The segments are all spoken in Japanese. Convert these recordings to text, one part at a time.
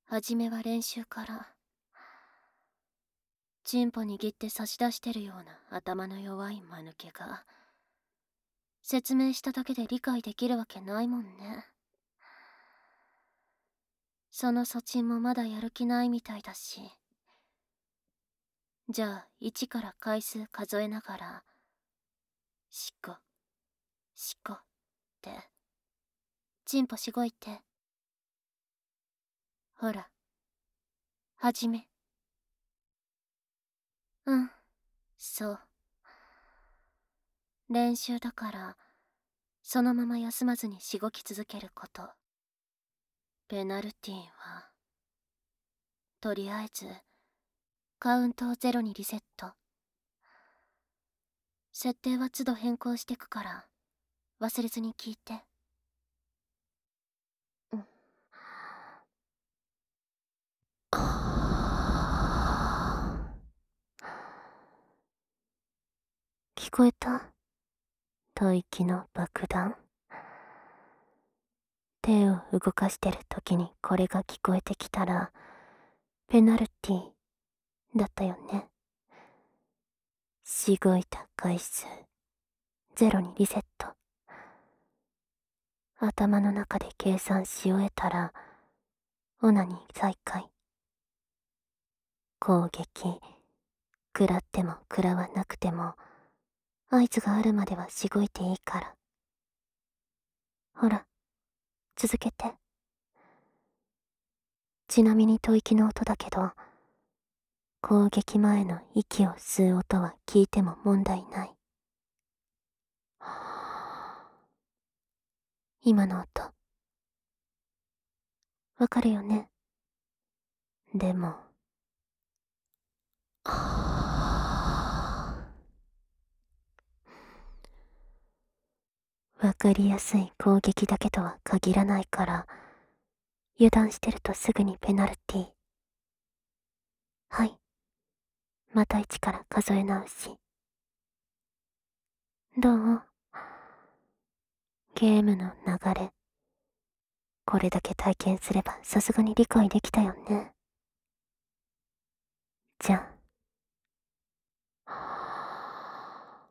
はじめは練習から。チンポ握って差し出してるような頭の弱い間抜けが、説明しただけで理解できるわけないもんね。そのソチンもまだやる気ないみたいだし。じゃあ1から回数数えながら、しっこ、しっこって、チンポしごいて。ほら、はじめ。うん、そう。練習だから、そのまま休まずにしごき続けること。ペナルティーは、とりあえず、カウントをゼロにリセット。設定は都度変更してくから、忘れずに聞いて。うん。聞こえた？吐息の爆弾。手を動かしてる時にこれが聞こえてきたら、ペナルティーだったよね。しごいた回数、ゼロにリセット。頭の中で計算し終えたら、オナニー再開。攻撃、食らっても食らわなくても、合図があるまではしごいていいから。ほら、続けて。ちなみに吐息の音だけど、攻撃前の息を吸う音は聞いても問題ない。今の音、わかるよね？でも、わかりやすい攻撃だけとは限らないから、油断してるとすぐにペナルティー。はい。また1から数え直し。どう？ゲームの流れ。これだけ体験すればさすがに理解できたよね。じゃあ。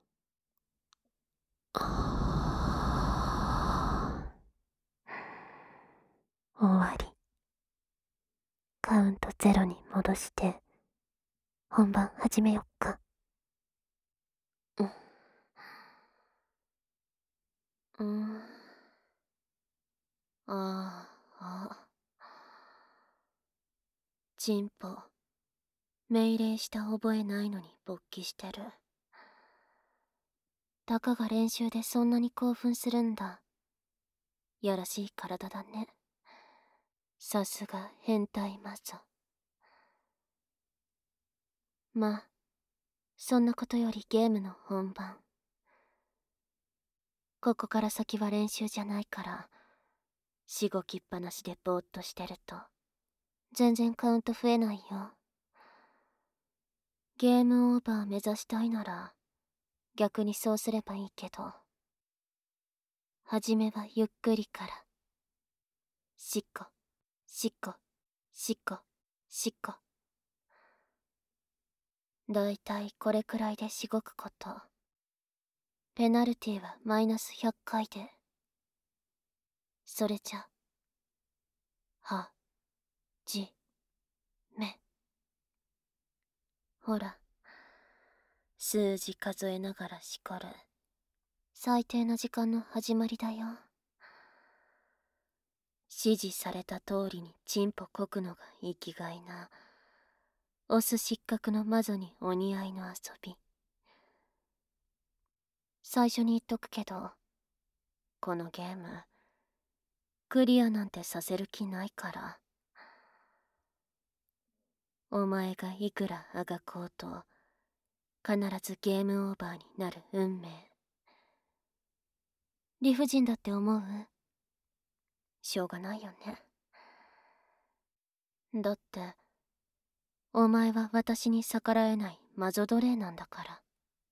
終わり。カウントゼロに戻して、本番始めよっか。うん。うん。ああ。チンポ。命令した覚えないのに勃起してる。たかが練習でそんなに興奮するんだ。やらしい体だね。さすが変態魔女。まあ、そんなことよりゲームの本番。ここから先は練習じゃないから、しごきっぱなしでぼーっとしてると、全然カウント増えないよ。ゲームオーバー目指したいなら、逆にそうすればいいけど、はじめはゆっくりから。しっこ、しっこ、しっこ、しっこ。だいたいこれくらいでしごくこと。ペナルティはマイナス100回で。それじゃ、は、じ、め。ほら、数字数えながらしこる。最低な時間の始まりだよ。指示された通りにチンポこくのが生きがいな、オス失格の魔女にお似合いの遊び。最初に言っとくけど、このゲーム、クリアなんてさせる気ないから。お前がいくらあがこうと、必ずゲームオーバーになる運命。理不尽だって思う？しょうがないよね。だって、お前は私に逆らえない魔女奴隷なんだから。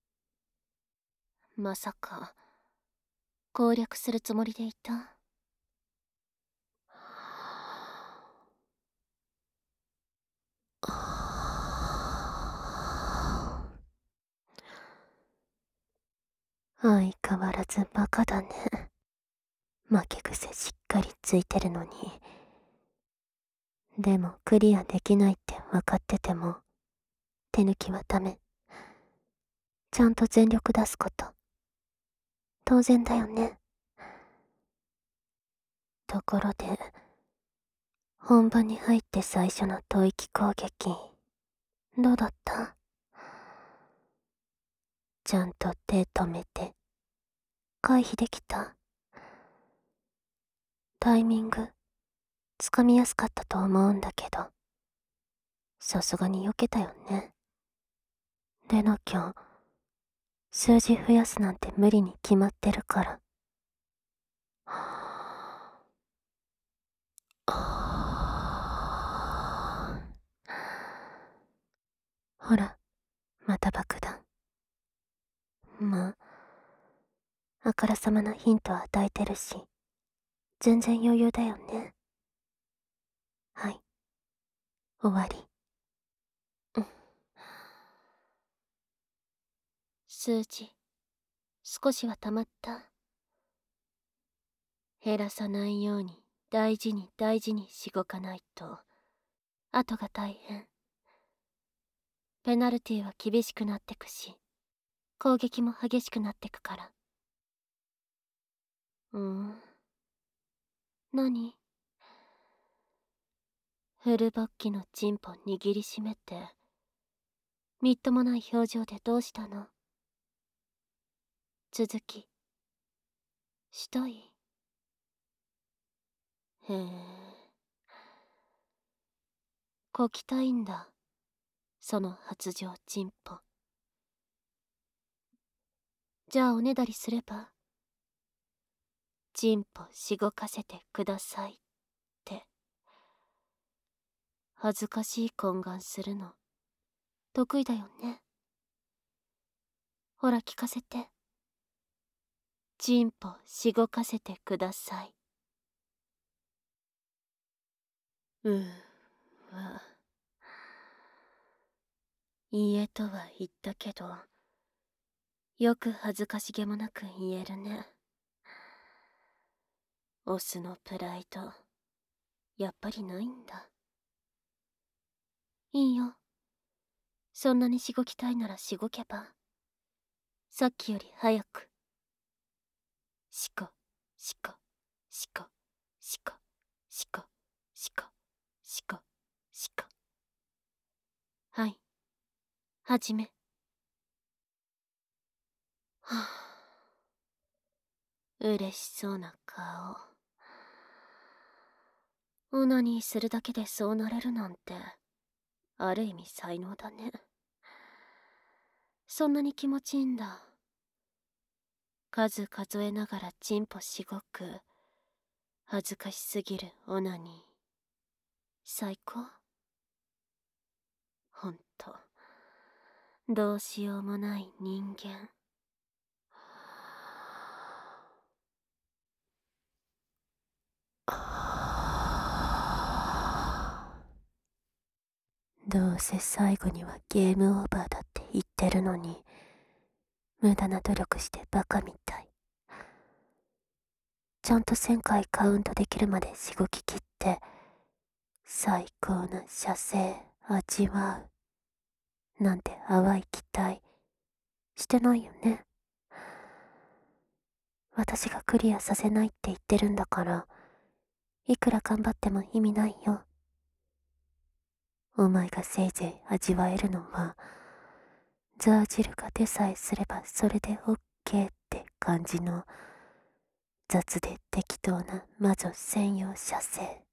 まさか、攻略するつもりでいた？ 相変わらずバカだね。負け癖しっかりついてるのに。でもクリアできないって分かってても、手抜きはダメ。ちゃんと全力出すこと。当然だよね。ところで、本番に入って最初の吐息攻撃、どうだった？ちゃんと手止めて、回避できた？タイミング、つかみやすかったと思うんだけど、さすがに避けたよね。でなきゃ、数字増やすなんて無理に決まってるから。ほら、また爆弾。まあ、あからさまなヒント与えてるし、全然余裕だよね。はい、終わり。数字、少しは溜まった？減らさないように大事に大事にしごかないと、後が大変。ペナルティは厳しくなってくし、攻撃も激しくなってくから。何？フルバッキのチンポ握りしめて、みっともない表情でどうしたの？続き、したい？へえ。こきたいんだ、その発情チンポ。じゃあおねだりすれば？チンポしごかせてくださいって。恥ずかしい懇願するの得意だよね。ほら聞かせて。チンポしごかせてください。わ。いいえとは言ったけど、よく恥ずかしげもなく言えるね。オスのプライド、やっぱりないんだ。いいよ。そんなにしごきたいならしごけば。さっきより早く。しこ、しこ、しこ、しこ、しこ、しこ、しこ、しこ。はい。はじめ。はぁ。嬉しそうな顔。オナニーするだけでそうなれるなんて、ある意味才能だね。そんなに気持ちいいんだ。数数えながらチンポしごく、恥ずかしすぎるオナニー。最高？ほんと、どうしようもない人間。どうせ最後にはゲームオーバーだって言ってるのに、無駄な努力してバカみたい。ちゃんと1000回カウントできるまでしごき切って、最高な射精味わうなんて淡い期待してないよね。私がクリアさせないって言ってるんだから、いくら頑張っても意味ないよ。お前がせいぜい味わえるのは、ザージルが出さえすればそれでオッケーって感じの雑で適当な魔女専用射精。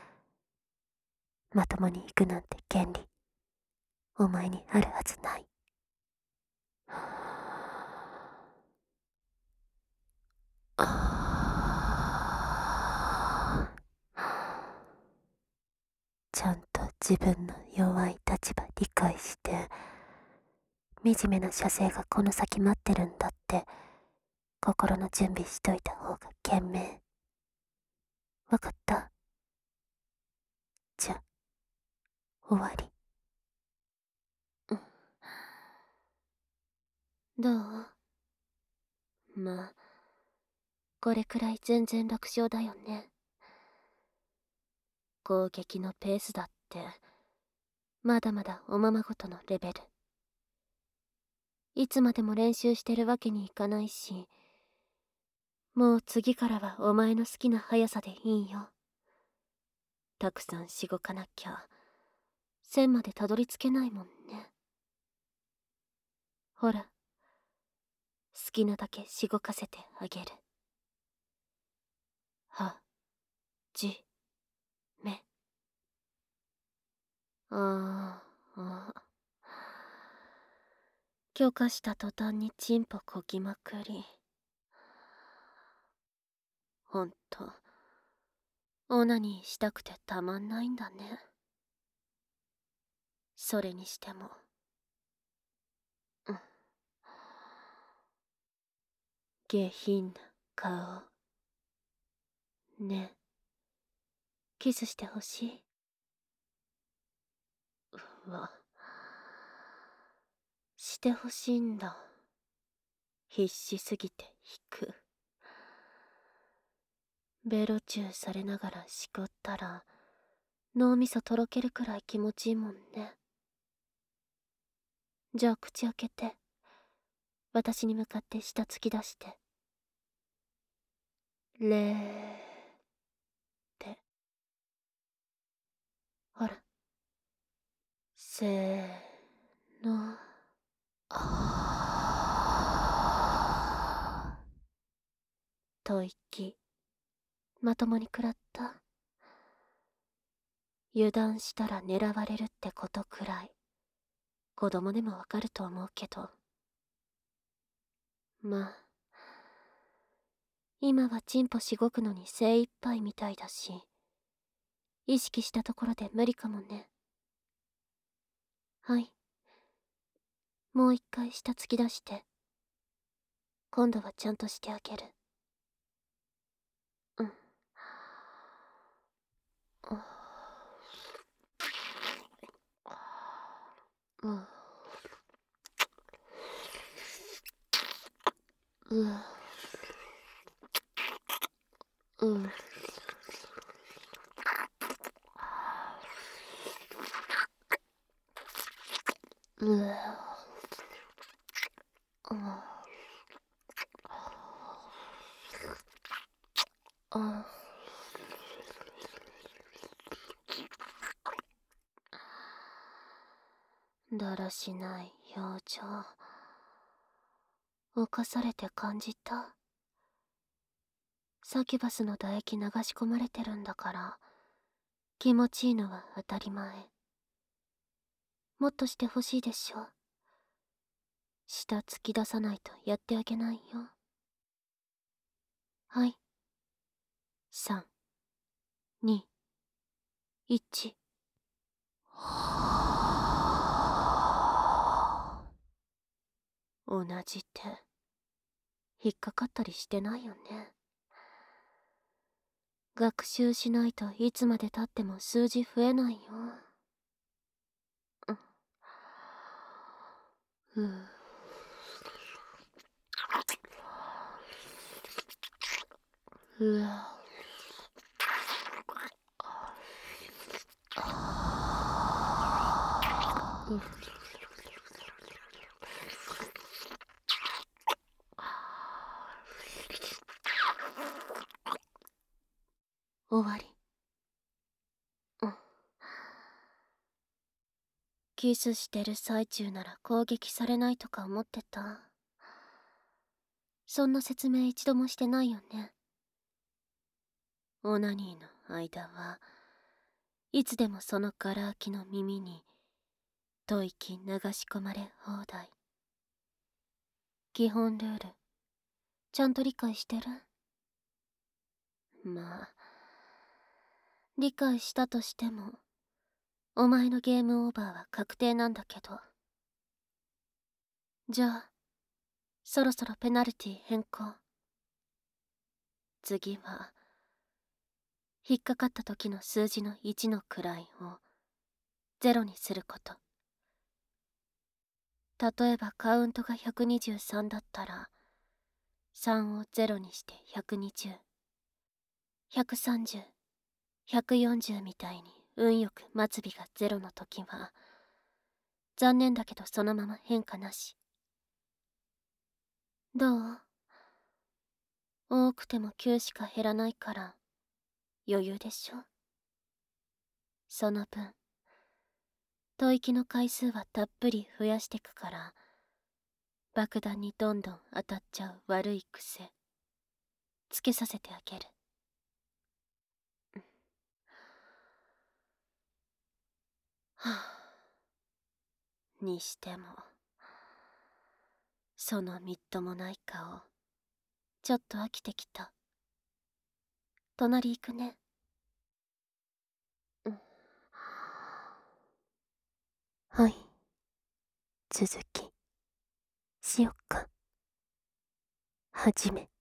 まともに行くなんて権利、お前にあるはずない。ちゃんと自分の弱い立場理解して、惨めな射精がこの先待ってるんだって心の準備しといた方が賢明。わかった？じゃ、終わり。どう？ まあ、これくらい全然楽勝だよね。攻撃のペースだって、まだまだおままごとのレベル。いつまでも練習してるわけにいかないし、もう次からはお前の好きな速さでいいよ。たくさんしごかなきゃ、線までたどり着けないもんね。ほら、好きなだけしごかせてあげる。は、じ、め。許可した途端にチンポこぎまくり。ほんと、オナニーしたくてたまんないんだね。それにしても、下品な顔。ねえ、キスしてほしい。うわ、してほしいんだ。必死すぎて引く。ベロチューされながらしこったら、脳みそとろけるくらい気持ちいいもんね。じゃあ口開けて、私に向かって舌突き出して。れーって。ほら。せーの。吐息、まともに食らった。油断したら狙われるってことくらい、子供でもわかると思うけど。まあ、今はチンポしごくのに精一杯みたいだし、意識したところで無理かもね。はい。もう一回舌突き出して。今度はちゃんとしてあげる。うん。うん。うん。うん。うん。だらしない表情。犯されて感じた。サキュバスの唾液流し込まれてるんだから、気持ちいいのは当たり前。もっとしてほしいでしょ。舌突き出さないとやってあげないよ。はい。3、2、1。同じ手、引っかかったりしてないよね。学習しないといつまで経っても数字増えないよ。うん。うわ。終わり。キスしてる最中なら攻撃されないとか思ってた。そんな説明一度もしてないよね。オナニーの間はいつでもそのガラ空きの耳に吐息流し込まれ放題。基本ルールちゃんと理解してる？まあ、理解したとしてもお前のゲームオーバーは確定なんだけど。じゃあそろそろペナルティ変更。次は引っかかった時の数字の1の位を0にすること。例えばカウントが123だったら 3を0にして120、130、140みたいに運よく末尾が0の時は、残念だけどそのまま変化なし。どう？多くても9しか減らないから余裕でしょ。その分吐息の回数はたっぷり増やしてくから、爆弾にどんどん当たっちゃう悪い癖つけさせてあげる。はあ、にしてもそのみっともない顔ちょっと飽きてきた。隣行くね。はい、続きしよっか。はじめ。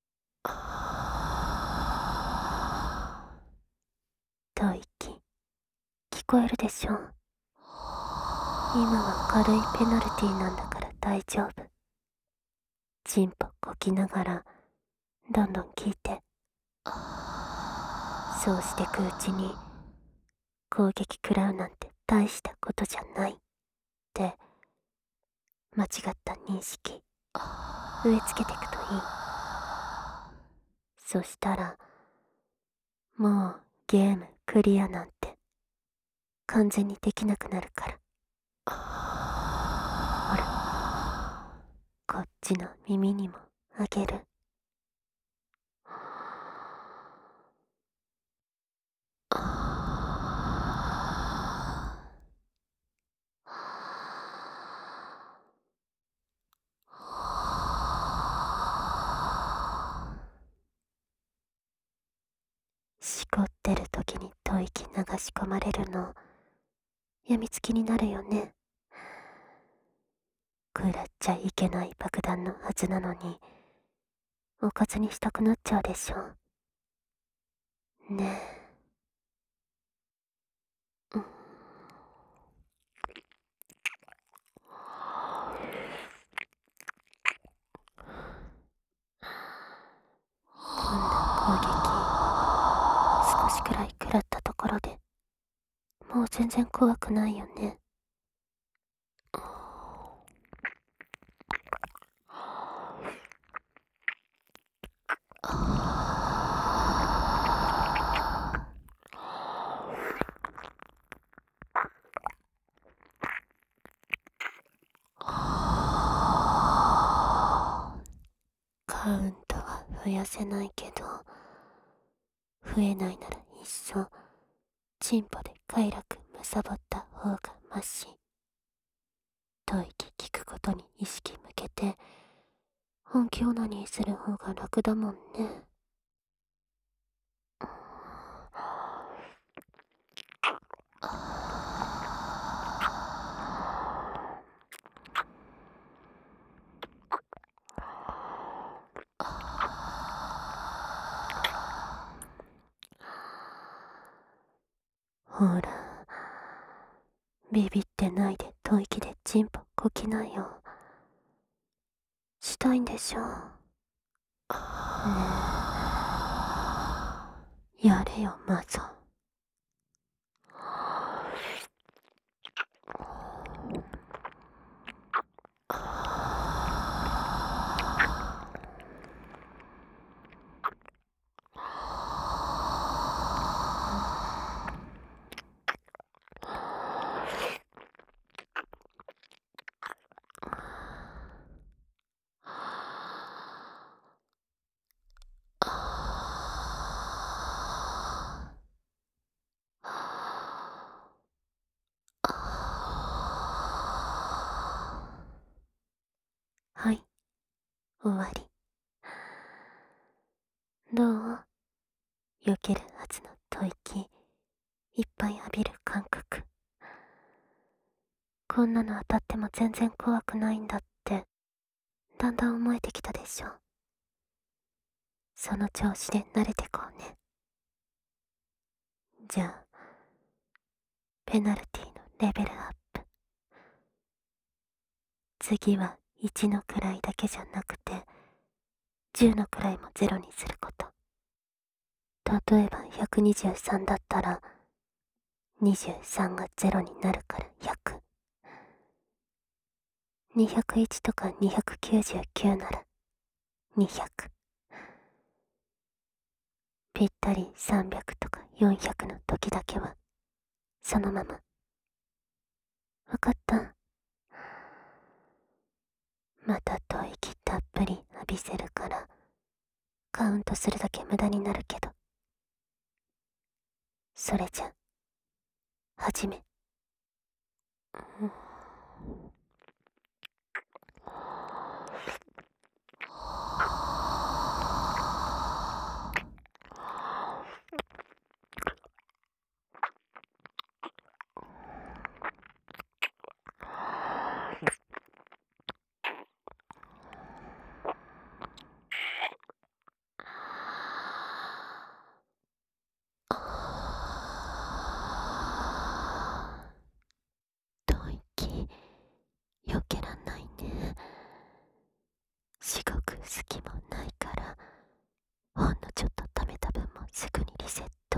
吐息聞こえるでしょ。今は軽いペナルティーなんだから大丈夫。チンポこきながらどんどん聞いて。そうしてくうちに攻撃食らうなんて大したことじゃないって間違った認識植え付けてくといい。そしたらもうゲームクリアなんて完全にできなくなるから。ほら、こっちの耳にもあげる。しこってる時に吐息流し込まれるのやみつきになるよね。食らっちゃいけない爆弾のはずなのにおかずにしたくなっちゃうでしょ。ねえ。こんな攻撃少しくらい食らったところでもう全然怖くないよね。カウントは増やせないけど、増えないならいっそチンポで快楽むさぼった方がマシ。吐息聞くことに意識向けて本気オナニーする方が楽だもんね。ほら、ビビってないで吐息でチンポこきなよ。したいんでしょ。ねえ、やれよマゾ。はい、終わり。どう？避けるはずの吐息いっぱい浴びる感覚。こんなの当たっても全然怖くないんだってだんだん思えてきたでしょ。その調子で慣れてこうね。じゃあペナルティのレベルアップ。次は1の位だけじゃなくて 10の位も0にすること。例えば123だったら、23が0になるから100。201とか299なら200。ぴったり300とか400の時だけは、そのまま。わかった？また吐息たっぷり浴びせるから、カウントするだけ無駄になるけど。それじゃ、始め。吐息、よけらんないね。しごく隙もないから、ほんのちょっと溜めた分もすぐにリセット。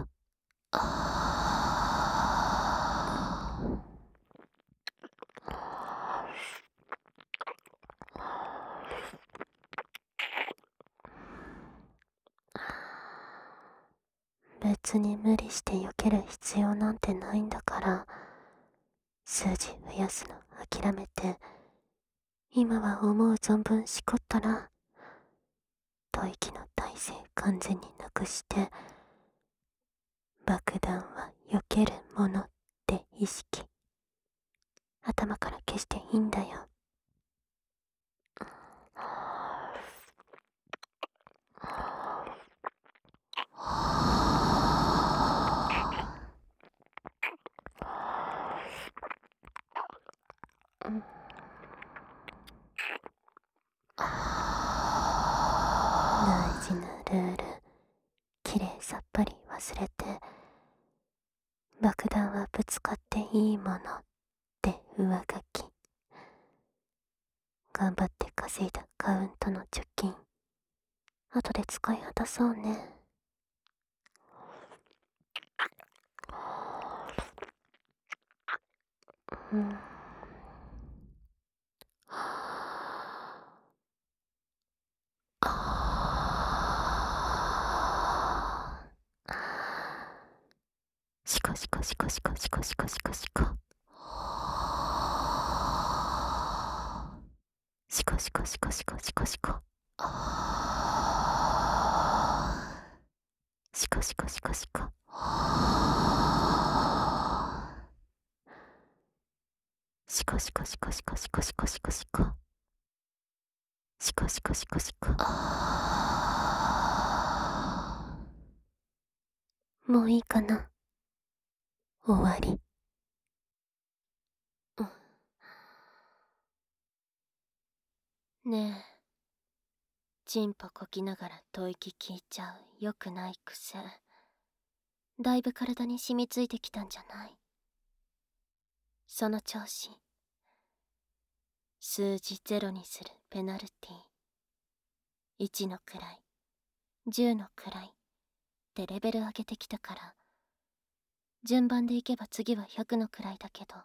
別に無理して避ける必要なんてないんだから、数字増やすの諦めて、今は思う存分しこったら、吐息の体勢完全になくして、爆弾は避けるものって意識、頭から消していいんだよ。大事なルール、きれいさっぱり忘れて、爆弾はぶつかっていいものって上書き。頑張って稼いだカウントの貯金、後で使い果たそうね。シコシコシコシコシコシコシコシコ。シコシコシコシコシコシコ。シコシコシコシコ。シコシコシコシコシコシコシコシコ。シコシコシコシコ。もういいかな。終わり。ねえ、チンポこきながら吐息聞いちゃう良くない癖、だいぶ体に染みついてきたんじゃない？その調子、数字0にするペナルティ、1の位、10の位ってレベル上げてきたから、順番でいけば次は100の位だけど、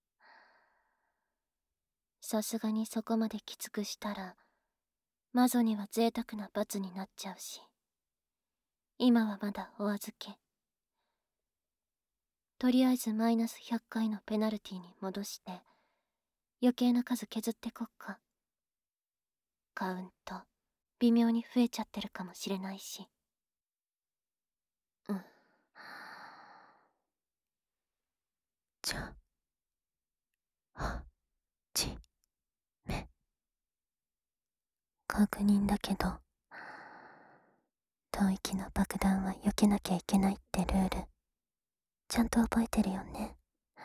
さすがにそこまできつくしたら魔女には贅沢な罰になっちゃうし、今はまだお預け。とりあえずマイナス100回のペナルティに戻して、余計な数削ってこっか。カウント微妙に増えちゃってるかもしれないし。じゃあ確認だけど、吐息の爆弾は避けなきゃいけないってルール、ちゃんと覚えてるよね。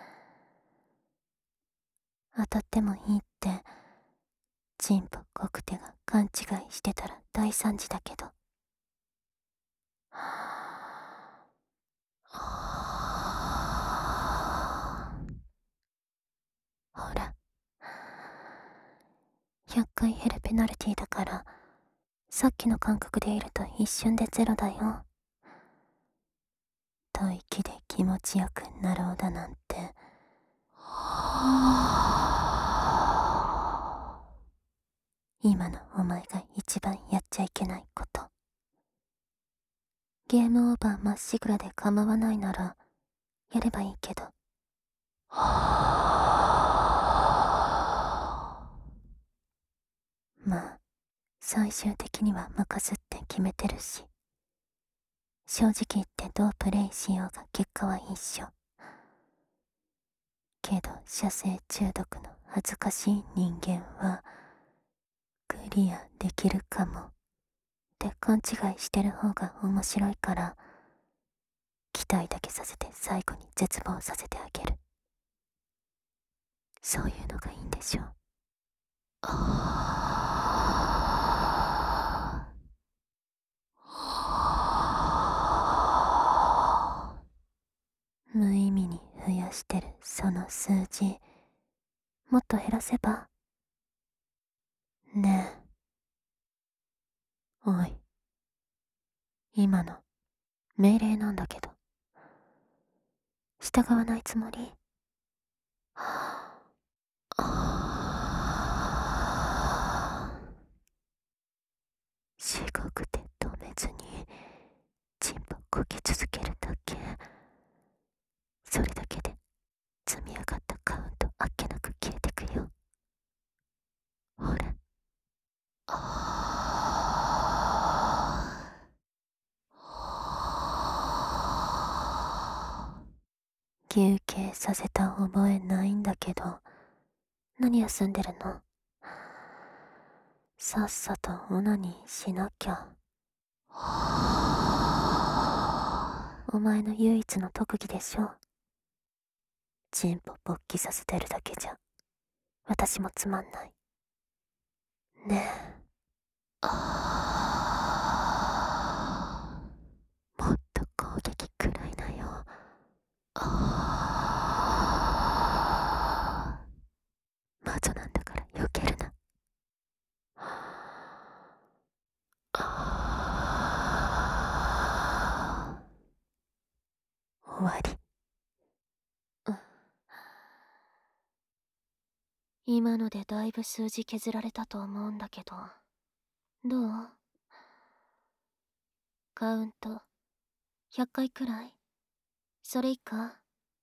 当たってもいいって、チンポ国手が勘違いしてたら大惨事だけど。ほら、100回減るペナルティだから、 さっきの感覚でいると一瞬でゼロだよ。吐息で気持ちよくなろうだなんて。今のお前が一番やっちゃいけないこと。ゲームオーバーまっしぐらで構わないならやればいいけど。まあ最終的には任すって決めてるし、正直言ってどうプレイしようが結果は一緒。けど射精中毒の恥ずかしい人間はクリアできるかもって勘違いしてる方が面白いから、期待だけさせて最後に絶望させてあげる。そういうのがいいんでしょ。無意味に増やしてるその数字、もっと減らせば。ねえ、おい、今の命令なんだけど、従わないつもり？しごくて止めずにチンポこき続けるだけ。それだけで積み上がったカウントあっけなく消えてくよ。ほら。休憩させた覚えないんだけど、何休んでるの？さっさとオナニーしなきゃ。お前の唯一の特技でしょ。チンポ勃起させてるだけじゃ私もつまんない。ねえ、もっと攻撃くらいなよ。魔女なんだから避けるな。終わり。今のでだいぶ数字削られたと思うんだけど、どう？カウント100回くらい？それ以下？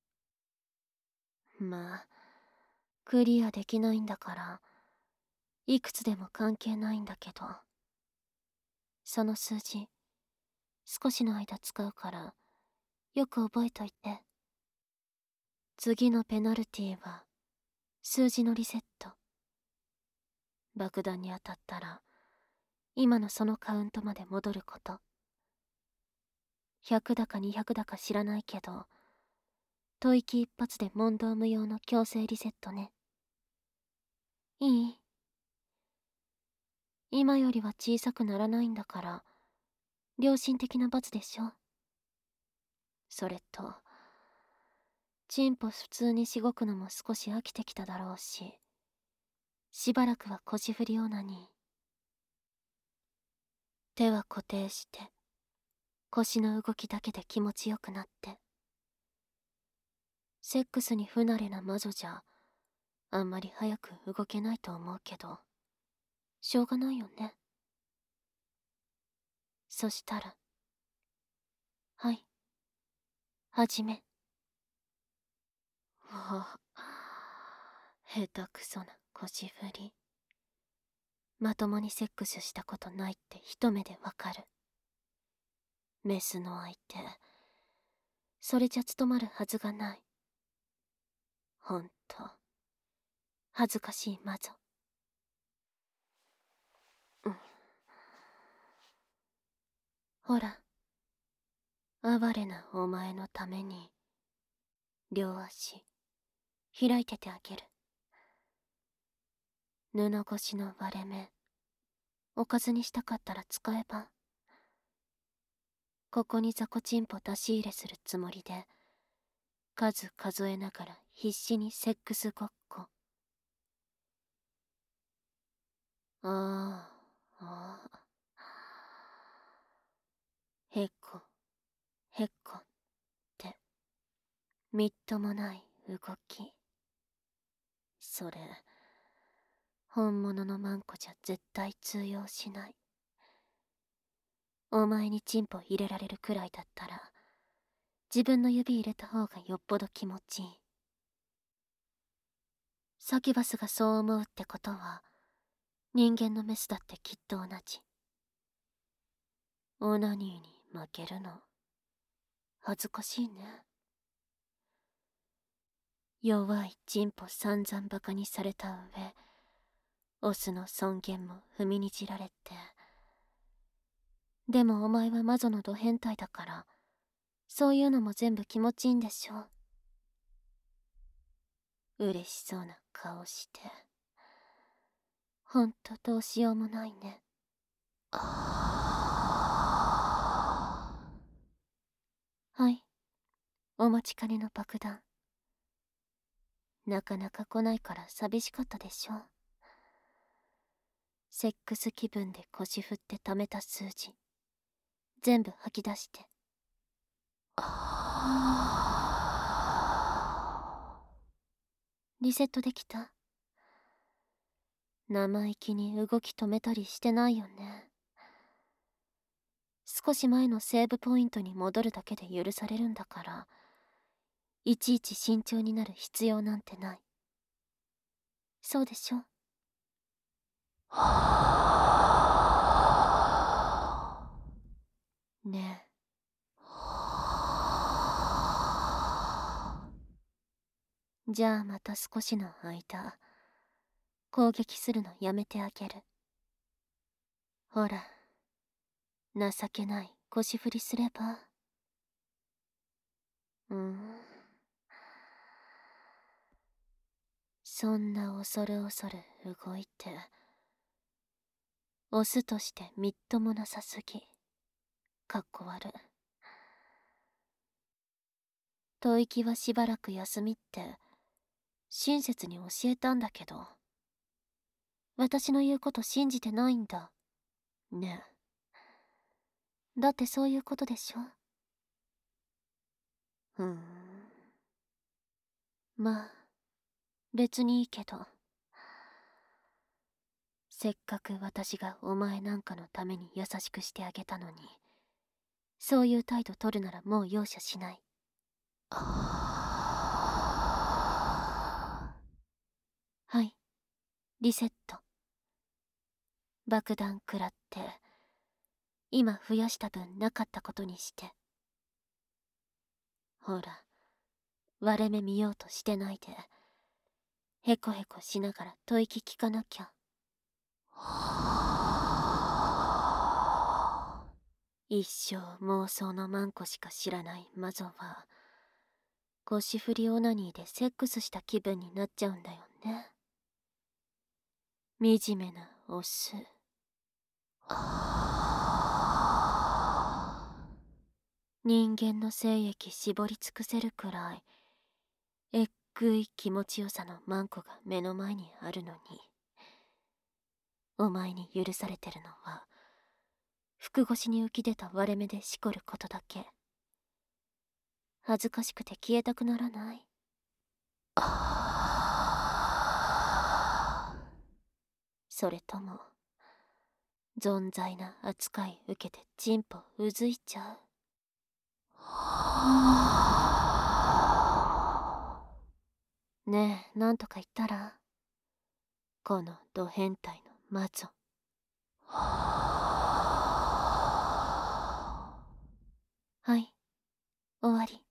まあクリアできないんだからいくつでも関係ないんだけど、その数字少しの間使うからよく覚えといて。次のペナルティは数字のリセット。爆弾に当たったら今のそのカウントまで戻ること。100だか200だか知らないけど、吐息一発で問答無用の強制リセットね。いい？今よりは小さくならないんだから良心的な罰でしょ。それとチンポ普通にしごくのも少し飽きてきただろうし、しばらくは腰振りオナニー。手は固定して腰の動きだけで気持ちよくなって。セックスに不慣れな魔女じゃあんまり早く動けないと思うけど、しょうがないよね。そしたら、はい、始め。ああ、下手くそな腰振り。まともにセックスしたことないって一目でわかる。メスの相手、それじゃ務まるはずがない。ほんと恥ずかしい魔女。ほら、哀れなお前のために両足開いててあげる。布越しの割れ目、おかずにしたかったら使えば。ここに雑魚チンポ出し入れするつもりで数数えながら必死にセックスごっこ。ああ、ああ、 へこ、へこって、みっともない動き。それ、本物のマンコじゃ絶対通用しない。お前にチンポ入れられるくらいだったら、自分の指入れた方がよっぽど気持ちいい。サキュバスがそう思うってことは、人間のメスだってきっと同じ。オナニーに負けるの、恥ずかしいね。弱いチンポ散々バカにされた上、オスの尊厳も踏みにじられて。でもお前は魔女のド変態だから、そういうのも全部気持ちいいんでしょ。嬉しそうな顔して。ほんとどうしようもないね。はい。お待ちかねの爆弾。なかなか来ないから寂しかったでしょ。セックス気分で腰振って貯めた数字。全部吐き出して。リセットできた？生意気に動き止めたりしてないよね。少し前のセーブポイントに戻るだけで許されるんだから、いちいち慎重になる必要なんてない。そうでしょ？ねえ。じゃあまた少しの間、攻撃するのやめてあげる。ほら、情けない腰振りすれば。そんな恐る恐る動いて、オスとしてみっともなさすぎ。かっこ悪。吐息はしばらく休みって親切に教えたんだけど、私の言うこと信じてないんだ。ねえ。だってそういうことでしょ？まあ、別にいいけど。せっかく私がお前なんかのために優しくしてあげたのに、そういう態度取るならもう容赦しない。はい、リセット。爆弾食らって、今増やした分なかったことにして。ほら、割れ目見ようとしてないで、へこへこしながら吐息聞かなきゃ。一生妄想のマンコしか知らない魔女は、腰振りオナニーでセックスした気分になっちゃうんだよね。惨めなオス。人間の精液絞り尽くせるくらいえっぐい気持ちよさのマンコが目の前にあるのに、お前に許されてるのは服越しに浮き出た割れ目でしこることだけ。恥ずかしくて消えたくならない？それとも存在な扱い受けてチンポうずいちゃう？ねえ、なんとか言ったら？このド変態の魔女。はい、終わり。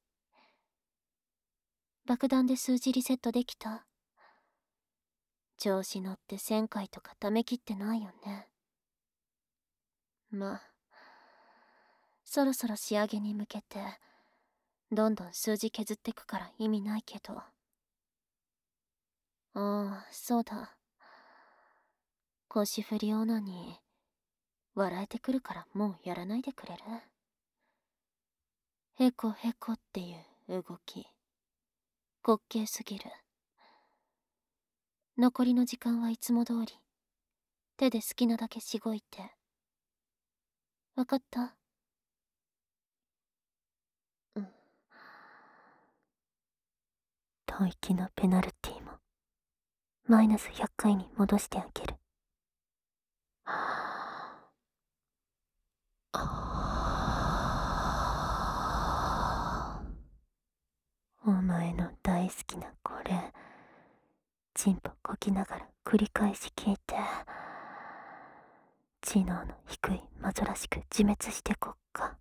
爆弾で数字リセットできた？調子乗って1000回とか溜めきってないよね。まあ、そろそろ仕上げに向けてどんどん数字削ってくから意味ないけど。ああ、そうだ。腰振りオナに笑えてくるからもうやらないでくれる？へこへこっていう動き滑稽すぎる。残りの時間はいつも通り手で好きなだけしごいて。わかった？ 吐息のペナルティもマイナス100回に戻してあげる。お前の大好きなこれ、チンポこきながら繰り返し聞いて、知能の低いマゾらしく自滅してこっか。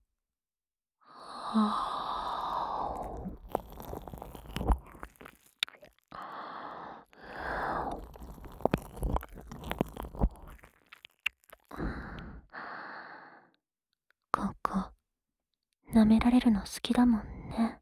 ここ、舐められるの好きだもんね。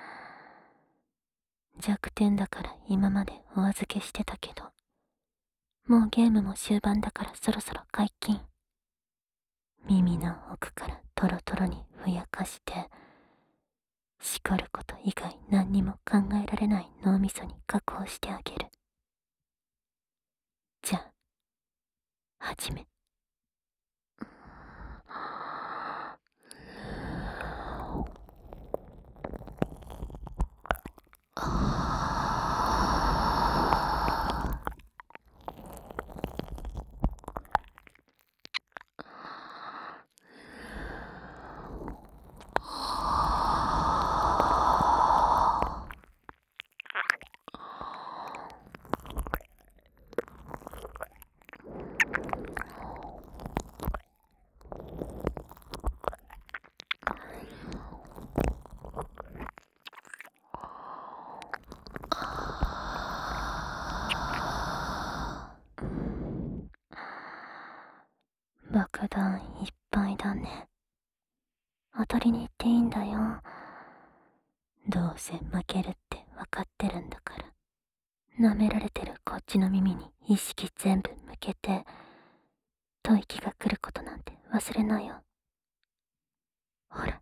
弱点だから今までお預けしてたけど、もうゲームも終盤だからそろそろ解禁。耳の奥からトロトロにふやかして、叱ること以外何にも考えられない脳みそに加工してあげる。じゃあ、始め。爆弾いっぱいだね。当たりに行っていいんだよ。どうせ負けるって分かってるんだから。舐められてるこっちの耳に意識全部向けて、吐息が来ることなんて忘れなよ。ほら。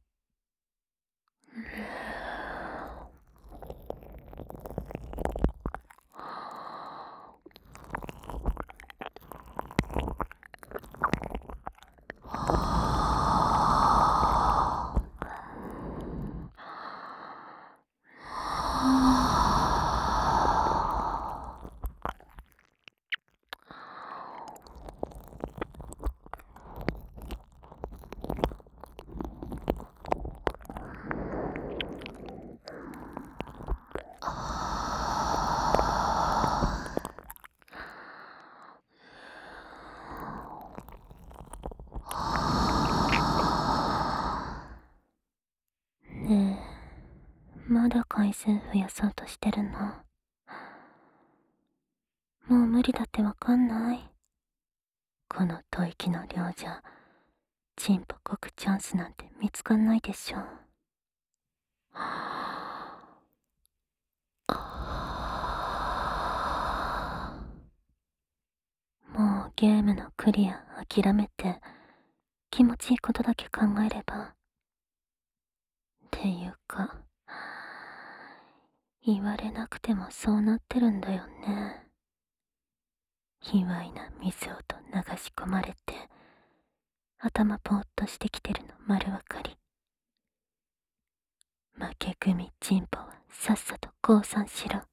ねえ、まだ回数増やそうとしてるの？もう無理だってわかんない？この吐息の量じゃ、チンポこくチャンスなんて見つかんないでしょ。もうゲームのクリア諦めて、気持ちいいことだけ考えれば。っていうか、言われなくてもそうなってるんだよね。卑猥な水音流し込まれて、頭ぼーっとしてきてるの丸わかり。負け組チンポはさっさと降参しろ。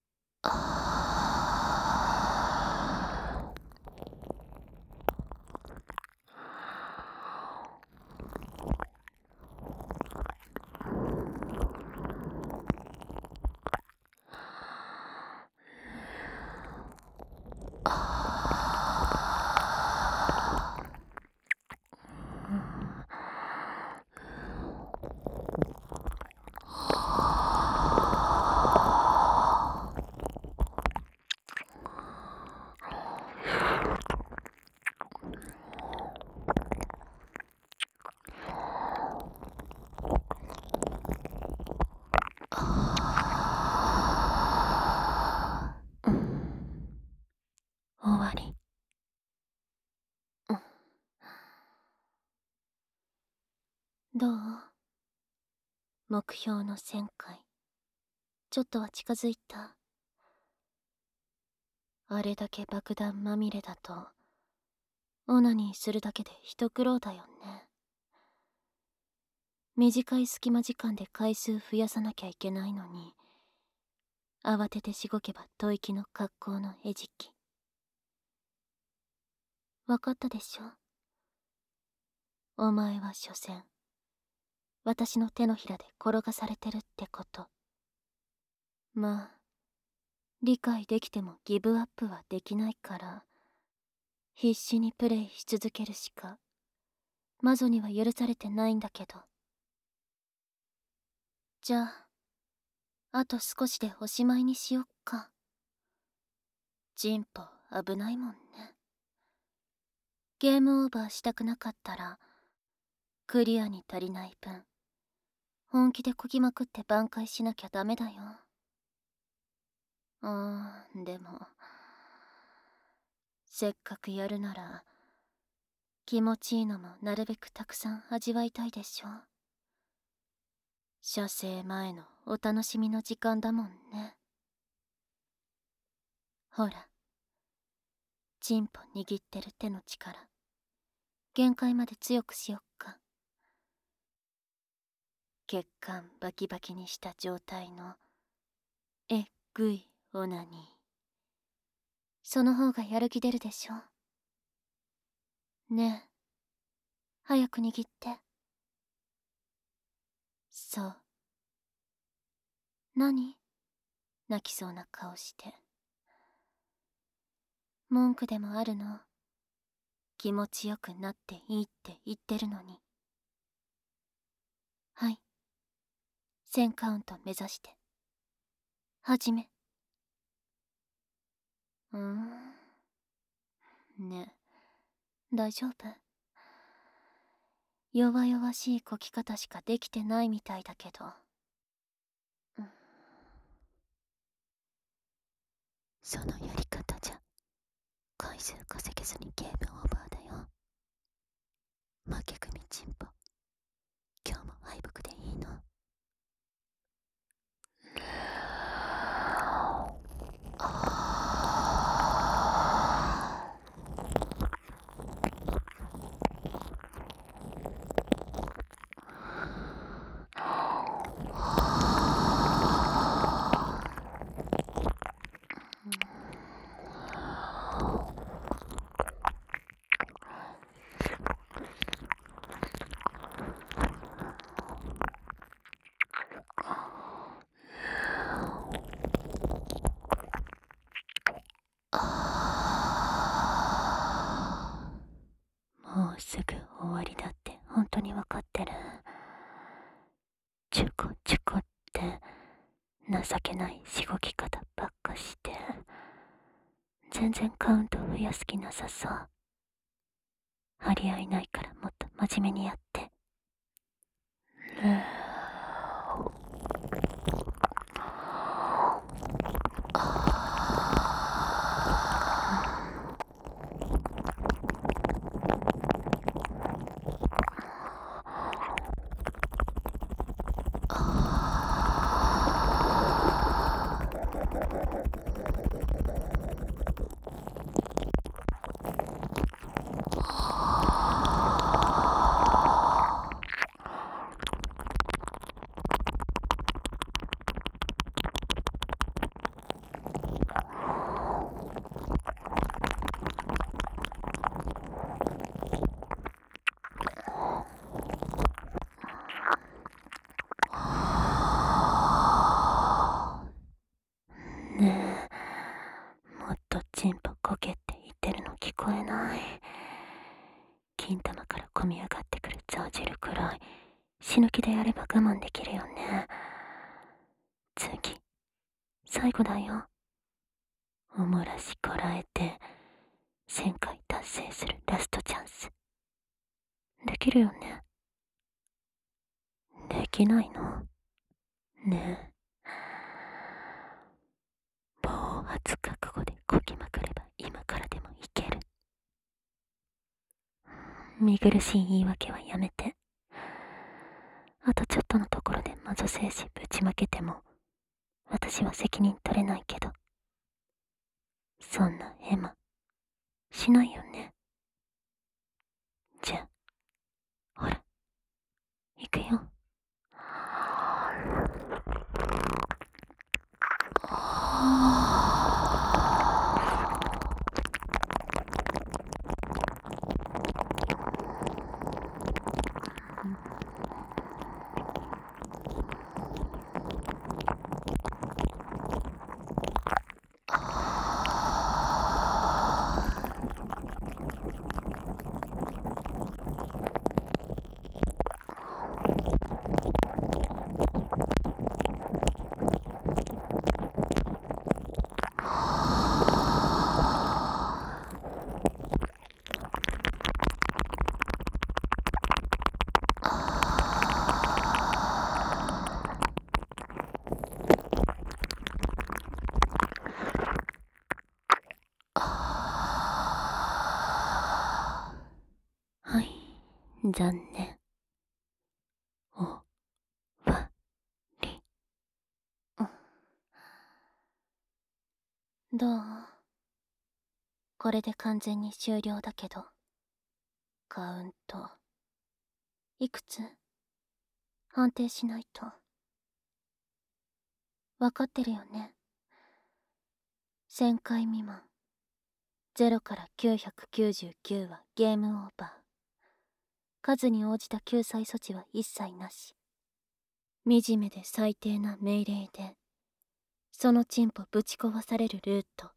終わり。どう？目標の1000回。ちょっとは近づいた？あれだけ爆弾まみれだと、オナニーするだけで一苦労だよね。短い隙間時間で回数増やさなきゃいけないのに、 慌ててしごけば吐息の格好の餌食。わかったでしょ。お前は所詮私の手のひらで転がされてるってこと。まあ理解できてもギブアップはできないから、必死にプレイし続けるしか魔女には許されてないんだけど。じゃああと少しでおしまいにしよっか。ジンポ危ないもんね。ゲームオーバーしたくなかったらクリアに足りない分本気でこぎまくって挽回しなきゃダメだよ。でもせっかくやるなら気持ちいいのもなるべくたくさん味わいたいでしょ。射精前のお楽しみの時間だもんね。ほらチンポ握ってる手の力限界まで強くしよっか。血管バキバキにした状態のえっぐいオナニー。その方がやる気出るでしょ。ねえ早く握って。そう。何？泣きそうな顔して。文句でもあるの？気持ちよくなっていいって言ってるのに。はい。1000カウント目指して。始め。ねえ、大丈夫？弱々しいこき方しかできてないみたいだけど。そのやり方じゃ回数稼げずにゲームオーバーだよ。負け組チンポ、今日も敗北でいいの？もうすぐ終わりだって本当にわかってる。チュコチュコって情けないしごき方ばっかして、全然カウント増やす気なさそう。張り合いないからもっと真面目にやって。ねえ、もっとチンポこけって言ってるの聞こえない？金玉から込み上がってくるザ汁くらい死ぬ気でやれば我慢できるよね。次最後だよ。おもらしこらえて1000回達成するラストチャンス。できるよね？できないの？ねえ、暴発覚悟でこきまくれば今からでもいける。見苦しい言い訳はやめて。あとちょっとのところで魔女精子ぶちまけても私は責任取れないけど、そんなヘマしないよね。じゃあほら行くよ。 残念。終わり。どう？これで完全に終了だけど。カウント。いくつ？判定しないと。わかってるよね。1000回未満。0から999はゲームオーバー。数に応じた救済措置は一切なし。惨めで最低な命令で、そのチンポぶち壊されるルート。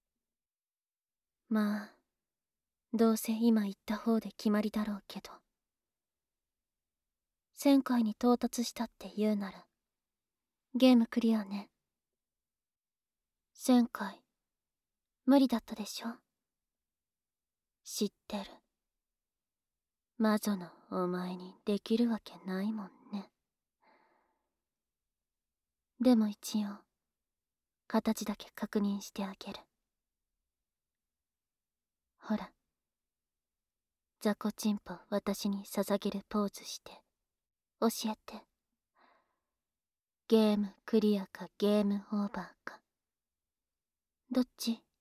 まあ、どうせ今言った方で決まりだろうけど。1000回に到達したって言うなら、ゲームクリアね。1000回、無理だったでしょ？知ってる。魔女のお前にできるわけないもんね。でも一応、形だけ確認してあげる。ほら、雑魚チンポ私に捧げるポーズして、教えて。ゲームクリアかゲームオーバーか。どっち？